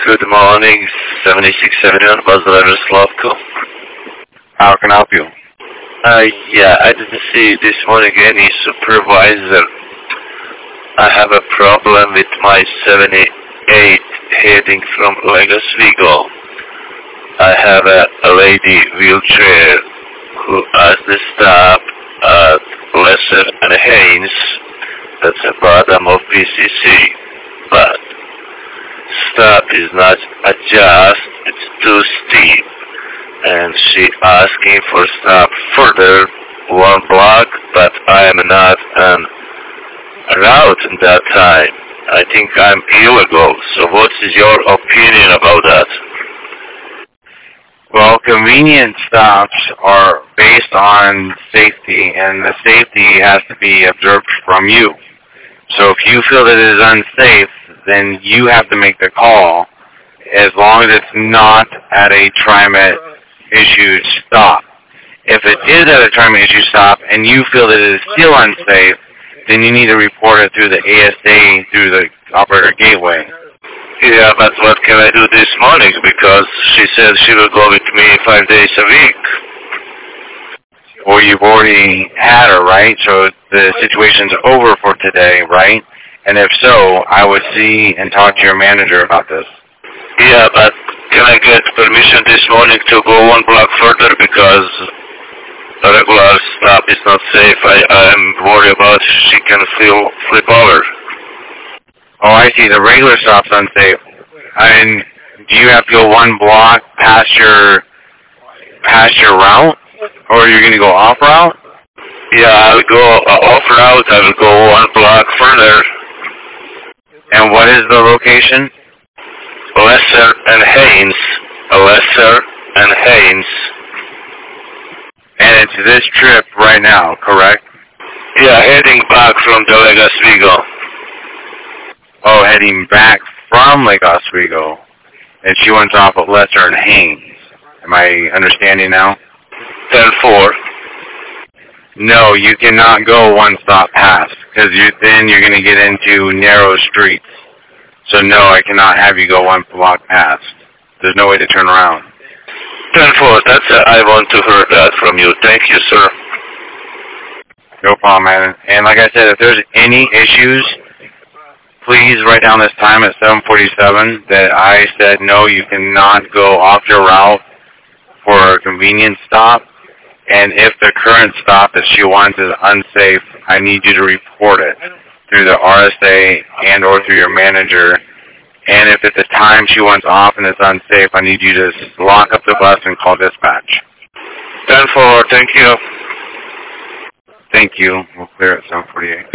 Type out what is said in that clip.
Good morning, 7671 Vazlavir Slavko. How can I help you? Yeah, I didn't see this morning any supervisor. I have a problem with my 78 heading from Vegas-Vigo. I have a lady wheelchair who has to stop at Lesser and Haynes. That's the bottom of PCC. But stop is not adjust, it's too steep. And she asking for stop further 1 block, but I am not on route in that time. I think I'm illegal. So what is your opinion about that? Well, convenience stops are based on safety, and the safety has to be observed from you. So if you feel that it is unsafe, then you have to make the call, as long as it's not at a TriMet issued stop. If it is at a TriMet issued stop and you feel that it is still unsafe, then you need to report it through the ASA, through the operator gateway. Yeah, but what can I do this morning? Because she said she will go with me 5 days a week. Well, you've already had her, right? So the situation's over for today, right? And if so, I would see and talk to your manager about this. Yeah, but can I get permission this morning to go 1 block further because the regular stop is not safe? I'm worried about she can flip over. Oh, I see. The regular stop's unsafe. And do you have to go 1 block past your route? Or are you going to go off route? Yeah, I'll go off route. I will go 1 block further. And what is the location? Lesser and Haynes. Lesser and Haynes. And it's this trip right now, correct? Yeah, heading back from the Vegas-Vigo. Oh, heading back from Lake Oswego. And she went off of Lesser and Haynes. Am I understanding now? 10-4. No, you cannot go 1 stop past, because then you're going to get into narrow streets. So no, I cannot have you go 1 block past. There's no way to turn around. 10-4, that's I want to hear that from you. Thank you, sir. No problem, man. And like I said, if there's any issues, please write down this time at 7:47 that I said, no, you cannot go off your route for a convenience stop. And if the current stop that she wants is unsafe, I need you to report it through the RSA and or through your manager. And if at the time she wants off and it's unsafe, I need you to lock up the bus and call dispatch. 10-4, thank you. Thank you. We'll clear at 7:48.